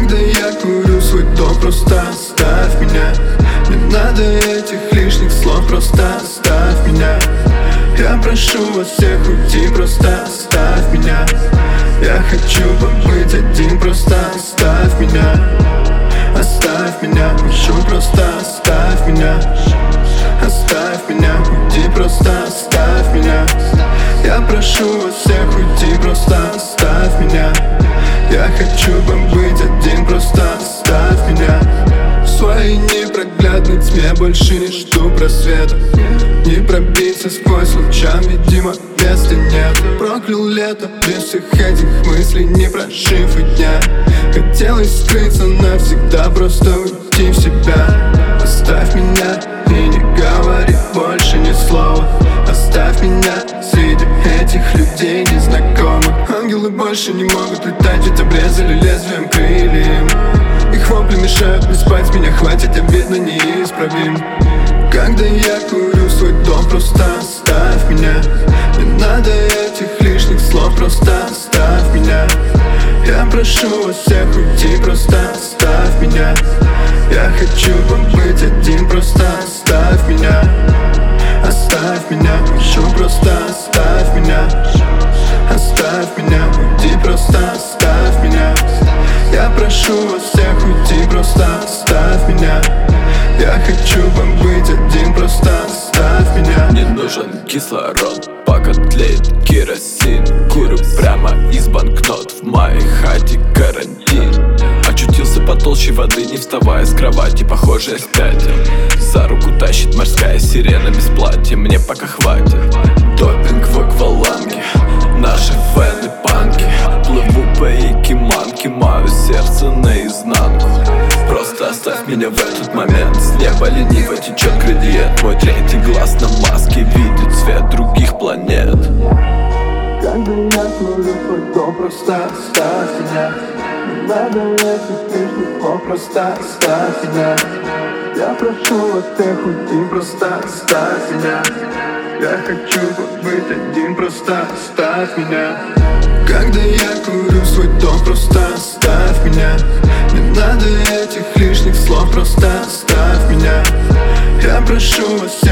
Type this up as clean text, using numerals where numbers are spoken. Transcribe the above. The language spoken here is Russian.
Когда я курю свой дом, просто оставь меня. Не надо этих лишних слов, просто оставь меня. Я прошу вас всех уйти, просто оставь меня. Я хочу побыть один, просто оставь меня. Оставь меня, прошу, просто оставь меня. Оставь меня, уйди, просто оставь меня. Я прошу вас всех уйти, просто оставь меня. Я хочу побыть один, просто оставь меня. В своей непроглядной тьме больше не жду просвета. Не пробиться сквозь лучам, видимо, места нет. Проклял лето без всех этих мыслей, не прожив и дня. Хотелось скрыться навсегда, просто уйти в себя. Оставь меня и не говори больше ни слова. Оставь меня среди этих людей незнакомых. Ангелы больше не могут летать, ведь обрезали лезвием крылья. Их вопли мешают мне спать, меня хватит, обидно неисправим. Когда я курю свой дом, просто оставь меня. Не надо этих лишних слов, просто оставь меня. Я прошу вас всех уйти, просто оставь меня. Я хочу побыть один, просто оставь меня. Оставь меня, прошу, просто оставь меня. Оставь меня, уйди, просто оставь меня. Я прошу вас всех уйти, просто оставь меня. Я хочу побыть один, просто оставь меня. Не нужен кислород, пока тлеет керосин. Курю прямо из банкнот, в моей хате карантин. Очутился по толще воды, не вставая с кровати, похоже, я спятил. За руку тащит морская сирена без платья, мне пока хватит. Допинг в акваланге, наши фэны панки. Плыву по Якиманке, мое сердце наизнанку. Просто оставь меня в этот момент. С неба лениво течет градиент. Мой третий глаз на маске видит цвет других планет. Когда я курю свой дом, просто оставь меня. Не надо этих лишних слов, просто оставь меня. Я прошу вас всех уйти, просто оставь меня. Я хочу побыть один, просто оставь меня. Когда я курю свой дом, просто оставь меня. Не надо этих лишних слов, просто оставь меня. Я прошу вас